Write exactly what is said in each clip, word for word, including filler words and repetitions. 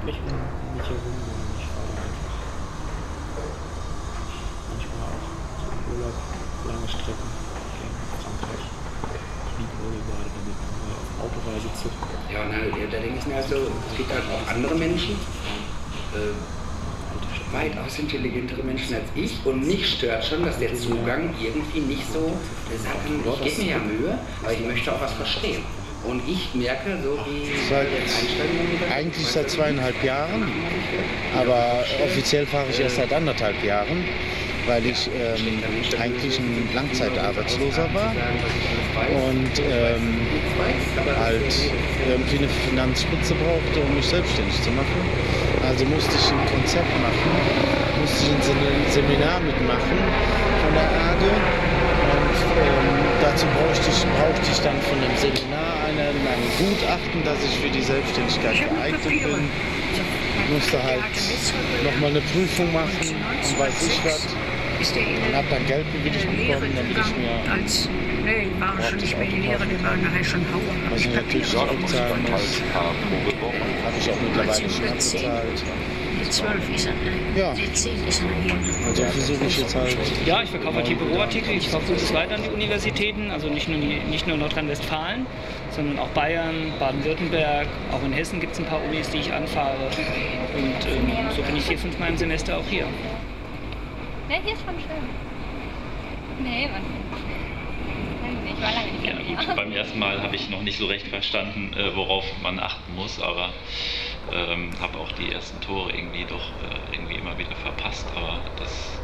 mich um mich herum und ich fahre dann einfach manchmal auch so im Urlaub lange Strecken in Frankreich. Ich liebe Volleyball, damit man mal auf Autoreise zu. Ja, na, da denke ich mir also, es gibt halt auch andere Menschen, äh, weitaus intelligentere Menschen als ich, und mich stört schon, dass der Zugang irgendwie nicht so, der sagt, ich gebe mir ja Mühe, aber ich möchte auch was verstehen. Und ich merke, so wie seit, eigentlich seit zweieinhalb Jahren, aber offiziell fahre ich erst seit anderthalb Jahren, weil ich ähm, eigentlich ein Langzeitarbeitsloser war und ähm, halt irgendwie eine Finanzspritze brauchte, um mich selbstständig zu machen. Also musste ich ein Konzept machen, musste ich ein Seminar mitmachen von der A G E und ähm, dazu brauchte ich, brauchte ich dann von dem Seminar eine, ein Gutachten, dass ich für die Selbstständigkeit geeignet bin. Ich musste halt nochmal eine Prüfung machen und weiß ich was. Und habe dann Geld bewilligt bekommen, damit ich mir als, nee, ich war schon nicht mehr die Lehre, die war nachher schon Hauer. was ich natürlich zurückzahlen muss, habe ich auch mittlerweile schon abgezahlt. Die zwölf ist er, Ja. die zehn ist er hier. Also versuche ich jetzt halt. Ja, ich verkaufe halt die Büroartikel, ich verkaufe es weiter an die Universitäten, also nicht nur, nicht nur Nordrhein-Westfalen, sondern auch Bayern, Baden-Württemberg, auch in Hessen gibt es ein paar Unis, die ich anfahre. Und ähm, so bin ich hier fünfmal im Semester auch hier. Ne, hier ist schon schön. Nee, man. Ich war lange nicht Ja, gut, beim ersten Mal habe ich noch nicht so recht verstanden, äh, worauf man achten muss, aber ähm, habe auch die ersten Tore irgendwie doch äh, irgendwie immer wieder verpasst. Aber das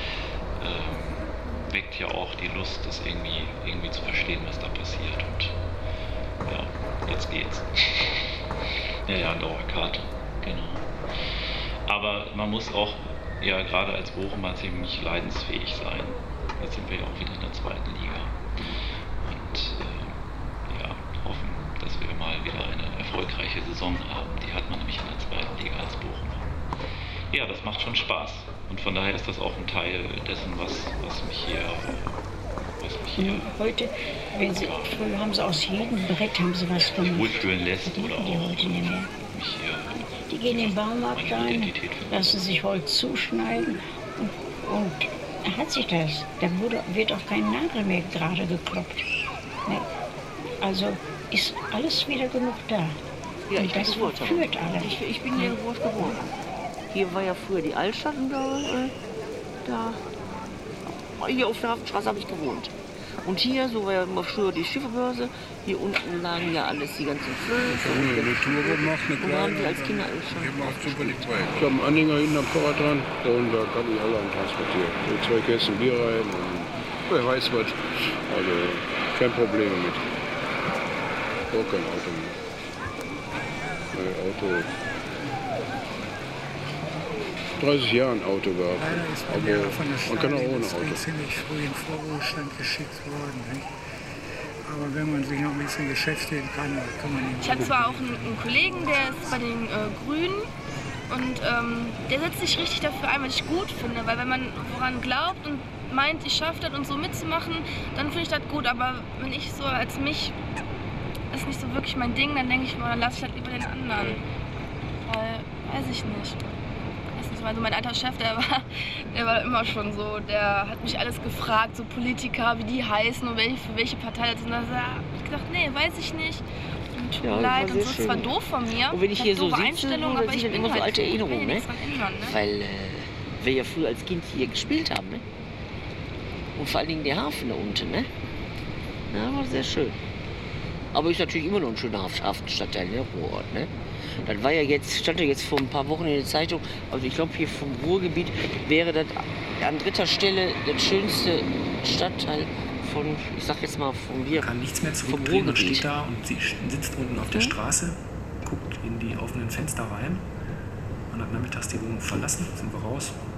ähm, weckt ja auch die Lust, das irgendwie, irgendwie zu verstehen, was da passiert. Und ja, jetzt geht's. Ja, ja, Dauerkarte, genau. Aber man muss auch ja gerade als Bochumer ziemlich leidensfähig sein. Jetzt sind wir ja auch wieder in der zweiten Liga. Und äh, ja, hoffen, dass wir mal wieder eine erfolgreiche Saison haben. Die hat man nämlich in der zweiten Liga als Bochumer. Ja, das macht schon Spaß. Und von daher ist das auch ein Teil dessen, was, was mich hier, was mich hier Heute, wenn sie, früher haben sie aus jedem Brett haben sie was gemacht. wohlfühlen lässt oder Die auch heute nicht mehr. mich hier Die gehen in den Baumarkt meine rein, Identität finden. lassen sich Holz zuschneiden und, und hat sich das. Da wurde, wird auf keinen Nagel mehr gerade gekloppt. Ne? Also ist alles wieder genug da. Ja, und ich bin das Geburt, führt alle. Ich, ich bin hier in Geburt geboren. Hier war ja früher die Altstadt und da, äh, da hier auf der Hafenstraße habe ich gewohnt. Und hier, so war ja immer früher die Schiffebörse, hier unten lagen ja alles, die ganzen Flöße. Und eine Tour gemacht, eine und da haben kleine. wir als Kinder alles schon. Ich mach zufällig zwei. Ich habe einen Anhänger hinten am Fahrrad dran, da unten da kann ich alle transportieren. So zwei Kästen Bier rein und wer weiß was. Also kein Problem damit. Auch kein Auto mehr. Mein Auto. dreißig Jahre ein Auto gehabt. Leider ist man Aber ja von der man kann auch ohne Stahlindustrie Auto. ziemlich früh in Vorruhestand geschickt worden. Nicht? Aber wenn man sich noch ein bisschen beschäftigen kann, dann kann man ihn. Ich habe zwar auch einen, einen Kollegen, der ist bei den äh, Grünen und ähm, der setzt sich richtig dafür ein, was ich gut finde, weil wenn man woran glaubt und meint, ich schaffe das und so mitzumachen, dann finde ich das gut, aber wenn ich so als mich, das ist nicht so wirklich mein Ding, dann denke ich, boah, dann lasse ich das lieber den anderen, weil, weiß ich nicht. Also mein alter Chef, der war, der war immer schon so, der hat mich alles gefragt, so Politiker, wie die heißen und welche, für welche Partei das sind. Da habe ich gedacht, nee, weiß ich nicht. Und tut Ja, mir das leid war und sehr so, es schön. war doof von mir. Und wenn ich Das hier so doofe sitze, Einstellung, dann aber sind ich dann bin immer so halt, alte ich kann ja Erinnerungen, ne? nichts dran ändern, ne? Weil äh, wir ja früher als Kind hier gespielt haben, ne? Und vor allen Dingen der Hafen da unten, ne? Ja, war sehr schön. Aber ist natürlich immer noch ein schöner Hafenstadtteil, ne? Ruhrort, ne? Das war ja jetzt, stand ja jetzt vor ein paar Wochen in der Zeitung, also ich glaube hier vom Ruhrgebiet wäre das an dritter Stelle der schönste Stadtteil von, ich sag jetzt mal von hier, kann nichts mehr vom zurückdrehen und Ruhrgebiet. steht da und sie sitzt unten auf der Straße, guckt in die offenen Fenster rein und hat nachmittags die Wohnung verlassen, sind wir raus,